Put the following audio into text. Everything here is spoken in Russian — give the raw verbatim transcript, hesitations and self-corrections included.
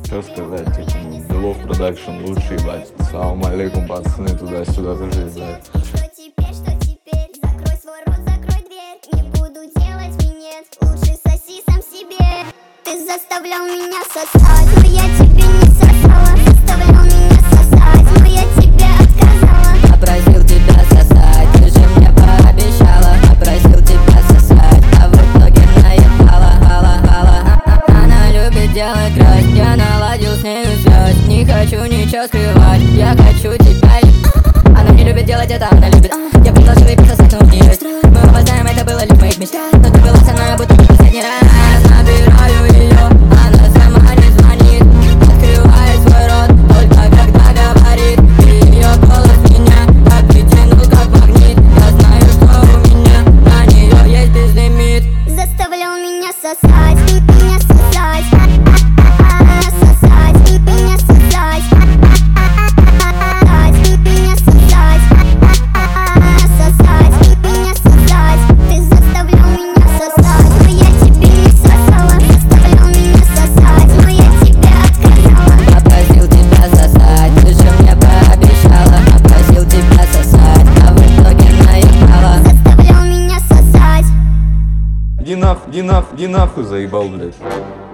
Что сказать, типа, ну, Белов продакшн лучший, ебать. Салам алейкум, пацаны, туда-сюда тоже, ебать. Что теперь, что теперь? Закрой свой рот, закрой дверь. Не буду делать минет, лучше соси сам себе. Ты заставлял меня сосать, но я тебе не сосала. Заставлял меня сосать, но я тебе отказала. Попросил тебя сосать, ты же мне пообещала. Попросил тебя сосать, а в итоге наебала. Хала, хала. Она любит делать грязь, я наладил с нею связь. Не хочу ничего скрывать, я хочу тебя. Она не любит делать это, она любит. Я предложил ей пососать, но не есть. Мы оба знаем, это было лишь в моих мечтах. Но ты была со мной, будто бы последний раз. Набираю ее, она сама не звонит. Открывает свой рот, только когда говорит. И ее голос меня так притянул, как магнит. Я знаю, что у меня на нее есть безлимит. Заставлял меня сосать, меня сосать. Меня сосать, меня сосать. Меня сосать, сосать, меня сосать. Ты заставлял меня сосать, но я тебе не сосала. Заставлял меня сосать, но я тебе отказала. Попросил тебя сосать, ты же мне пообещала. Попросил тебя сосать, а в итоге наебала. Заставлял меня сосать. Иди нахуй, иди нахуй, иди нахуй, заебал, блядь.